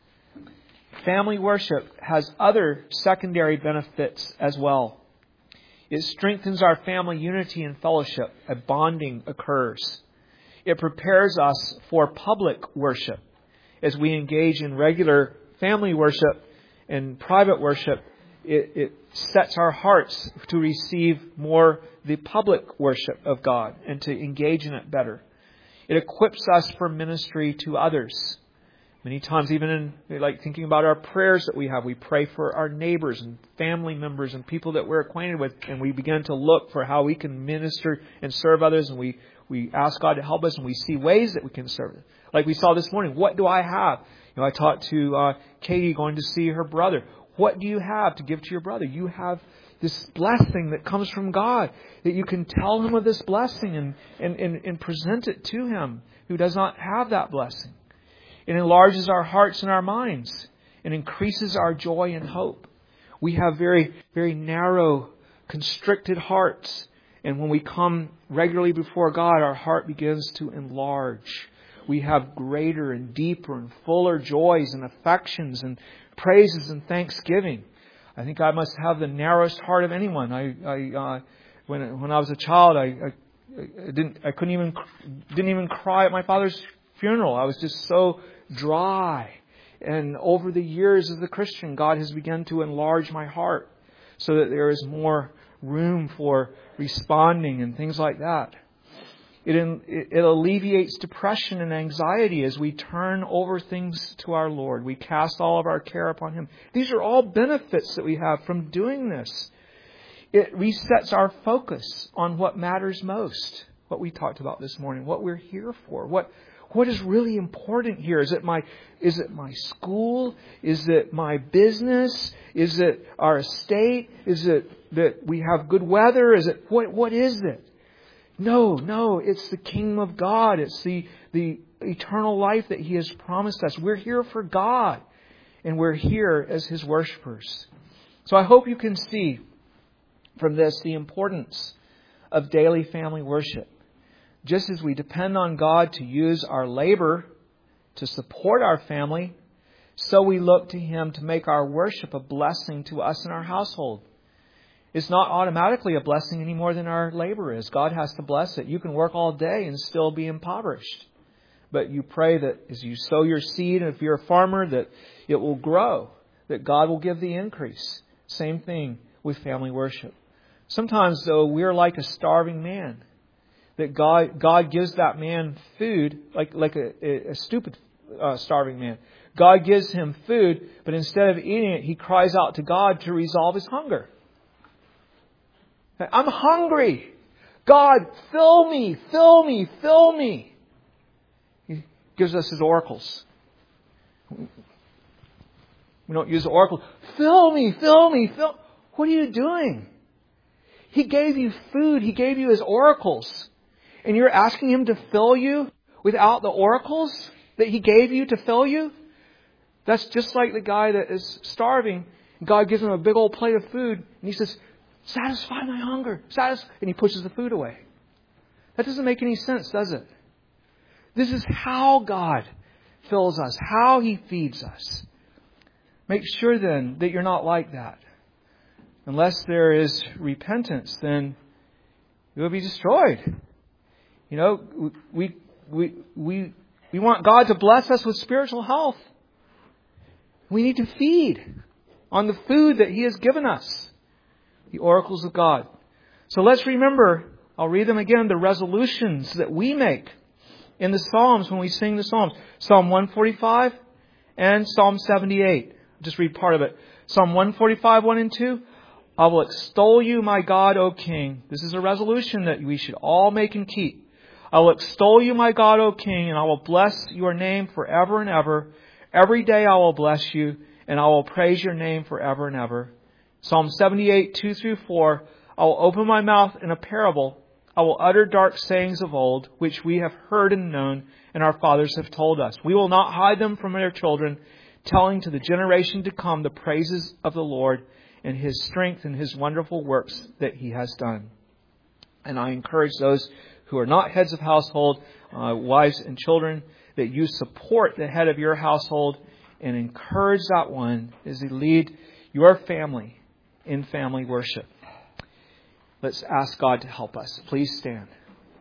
Family worship has other secondary benefits as well. It strengthens our family unity and fellowship. A bonding occurs. It prepares us for public worship. As we engage in regular family worship and private worship, It, it sets our hearts to receive more the public worship of God and to engage in it better. It equips us for ministry to others. Many times, even in like thinking about our prayers that we have, we pray for our neighbors and family members and people that we're acquainted with, and we begin to look for how we can minister and serve others, and we, we ask God to help us, and we see ways that we can serve them. Like we saw this morning, what do I have? You know, I talked to uh, Katie going to see her brother. What do you have to give to your brother? You have this blessing that comes from God, that you can tell him of this blessing and, and, and, and present it to him who does not have that blessing. It enlarges our hearts and our minds and increases our joy and hope. We have very, very narrow, constricted hearts. And when we come regularly before God, our heart begins to enlarge. We have greater and deeper and fuller joys and affections and praises and thanksgiving. I think I must have the narrowest heart of anyone. I, I uh, when when I was a child, I, I, I didn't, I couldn't even didn't even cry at my father's funeral. I was just so dry. And over the years as a Christian, God has begun to enlarge my heart, so that there is more room for responding and things like that. It, it alleviates depression and anxiety as we turn over things to our Lord. We cast all of our care upon Him. These are all benefits that we have from doing this. It resets our focus on what matters most, what we talked about this morning, what we're here for, what what is really important here. Is it my is it my school? Is it my business? Is it our estate? Is it that we have good weather? Is it what what is it? No, no, it's the kingdom of God. It's the, the eternal life that He has promised us. We're here for God, and we're here as His worshipers. So I hope you can see from this the importance of daily family worship. Just as we depend on God to use our labor to support our family, so we look to Him to make our worship a blessing to us and our household. It's not automatically a blessing any more than our labor is. God has to bless it. You can work all day and still be impoverished. But you pray that as you sow your seed, and if you're a farmer, that it will grow, that God will give the increase. Same thing with family worship. Sometimes, though, we're like a starving man. That God God gives that man food, like, like a, a stupid uh, starving man. God gives him food, but instead of eating it, he cries out to God to resolve his hunger. I'm hungry. God, fill me, fill me, fill me. He gives us His oracles. We don't use the oracle. Fill me, fill me, fill. What are you doing? He gave you food. He gave you His oracles. And you're asking Him to fill you without the oracles that He gave you to fill you? That's just like the guy that is starving. God gives him a big old plate of food. And He says, satisfy my hunger. Satisfy. And He pushes the food away. That doesn't make any sense, does it? This is how God fills us, how He feeds us. Make sure then that you're not like that. Unless there is repentance, then you will be destroyed. You know, we we we we want God to bless us with spiritual health. We need to feed on the food that He has given us. The oracles of God. So let's remember, I'll read them again, the resolutions that we make in the Psalms when we sing the Psalms. Psalm one forty-five and Psalm seventy-eight. I'll just read part of it. Psalm one forty-five, one and two. I will extol you, my God, O King. This is a resolution that we should all make and keep. I will extol you, my God, O King, and I will bless your name forever and ever. Every day I will bless you, and I will praise your name forever and ever. Psalm seventy-eight, two through four. I will open my mouth in a parable. I will utter dark sayings of old, which we have heard and known, and our fathers have told us. We will not hide them from their children, telling to the generation to come the praises of the Lord and His strength and His wonderful works that He has done. And I encourage those who are not heads of household, uh, wives and children, that you support the head of your household and encourage that one as they lead your family in family worship. Let's ask God to help us. Please stand.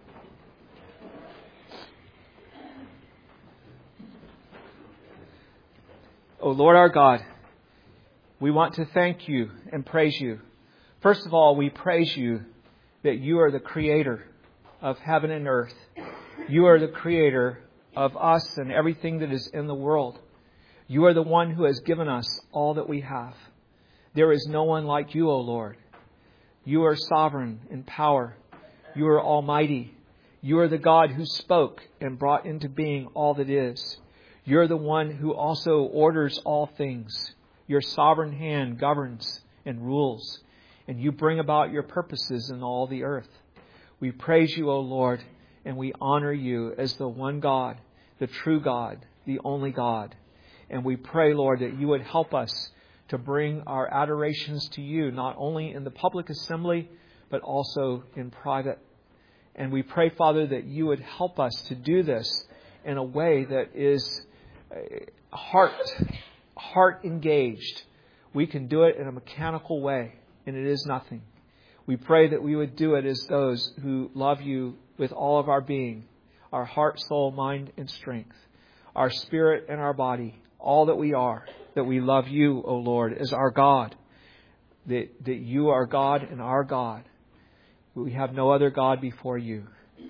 Oh Lord our God, we want to thank You and praise You. First of all, we praise You that You are the creator of heaven and earth. You are the creator of us and everything that is in the world. You are the one who has given us all that we have. There is no one like You, O Lord. You are sovereign in power. You are almighty. You are the God who spoke and brought into being all that is. You're the one who also orders all things. Your sovereign hand governs and rules, and You bring about Your purposes in all the earth. We praise You, O Lord, and we honor You as the one God, the true God, the only God. And we pray, Lord, that You would help us to bring our adorations to You, not only in the public assembly, but also in private. And we pray, Father, that You would help us to do this in a way that is heart, heart engaged. We can do it in a mechanical way, and it is nothing. We pray that we would do it as those who love You with all of our being, our heart, soul, mind, and strength, our spirit and our body, all that we are, that we love You, O Lord, as our God. that, that you are God and our God. We have no other God before you.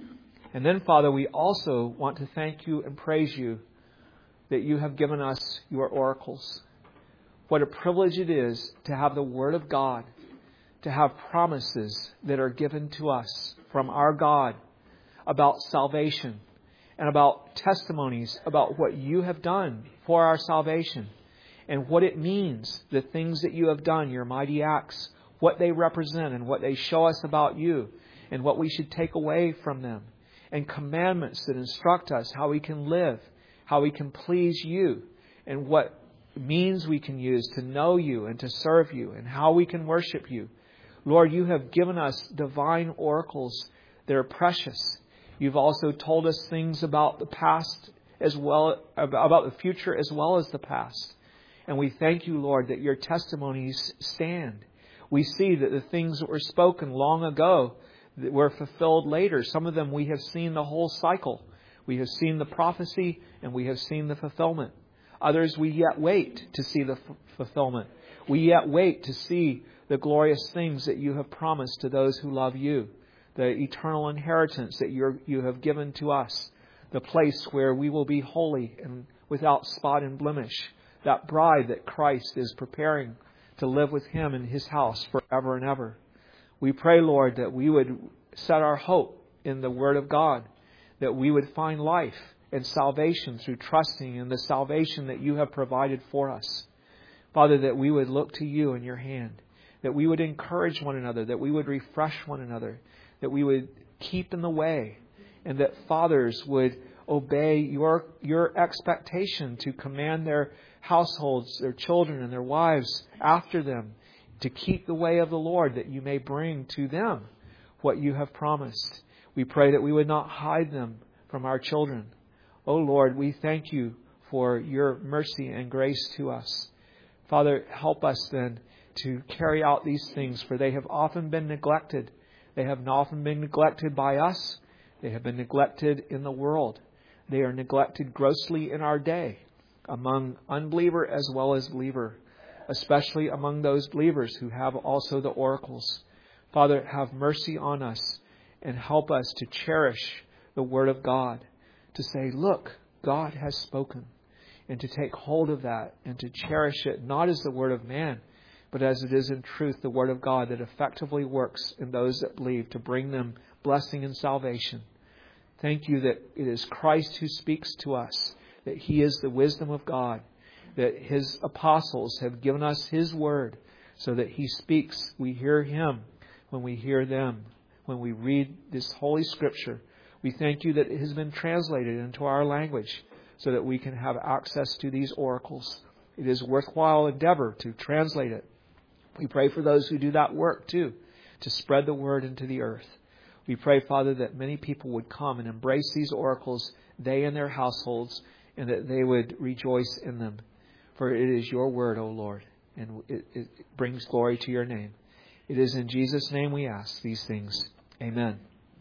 And then, Father, we also want to thank you and praise you that you have given us your oracles. What a privilege it is to have the Word of God, to have promises that are given to us from our God about salvation and about testimonies about what you have done for our salvation and what it means, the things that you have done, your mighty acts, what they represent and what they show us about you and what we should take away from them, and commandments that instruct us how we can live, how we can please you, and what means we can use to know you and to serve you, and how we can worship you. Lord, you have given us divine oracles that are precious. You've also told us things about the past as well, about the future as well as the past. And we thank you, Lord, that your testimonies stand. We see that the things that were spoken long ago that were fulfilled later. Some of them we have seen the whole cycle. We have seen the prophecy and we have seen the fulfillment. Others we yet wait to see the f- fulfillment. We yet wait to see the glorious things that you have promised to those who love you. The eternal inheritance that you're, you have given to us. The place where we will be holy and without spot and blemish. That bride that Christ is preparing to live with him in his house forever and ever. We pray, Lord, that we would set our hope in the Word of God. That we would find life and salvation through trusting in the salvation that you have provided for us. Father, that we would look to you in your hand. That we would encourage one another. That we would refresh one another. That we would keep in the way. And that fathers would obey your, your expectation to command their households, their children and their wives after them, to keep the way of the Lord, that you may bring to them what you have promised. We pray that we would not hide them from our children. Oh Lord, we thank you for your mercy and grace to us. Father, help us then to carry out these things, for they have often been neglected. They have often been neglected by us. They have been neglected in the world. They are neglected grossly in our day, among unbeliever as well as believer, especially among those believers who have also the oracles. Father, have mercy on us and help us to cherish the Word of God, to say, look, God has spoken, and to take hold of that and to cherish it, not as the word of man, but as it is in truth the Word of God that effectively works in those that believe to bring them blessing and salvation. Thank you that it is Christ who speaks to us, that he is the wisdom of God, that his apostles have given us his word so that he speaks. We hear him when we hear them, when we read this Holy Scripture. We thank you that it has been translated into our language so that we can have access to these oracles. It is a worthwhile endeavor to translate it. We pray for those who do that work too, to spread the word into the earth. We pray, Father, that many people would come and embrace these oracles, they and their households, and that they would rejoice in them. For it is your word, O Lord, and it, it brings glory to your name. It is in Jesus' name we ask these things. Amen.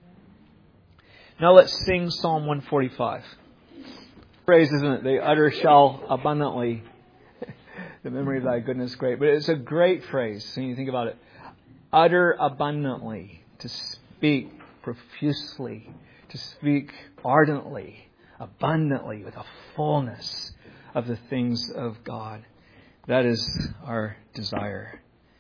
Now let's sing Psalm one forty-five. Phrase, isn't it? They utter shall abundantly. The memory of thy goodness great. But it's a great phrase when you think about it. Utter abundantly. To speak profusely. To speak ardently. Abundantly. With a fullness of the things of God. That is our desire.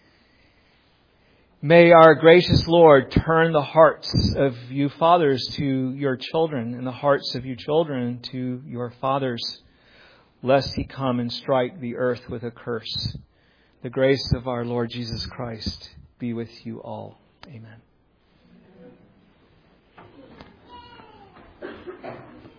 May our gracious Lord turn the hearts of you fathers to your children and the hearts of you children to your fathers, lest he come and strike the earth with a curse. The grace of our Lord Jesus Christ be with you all. Amen.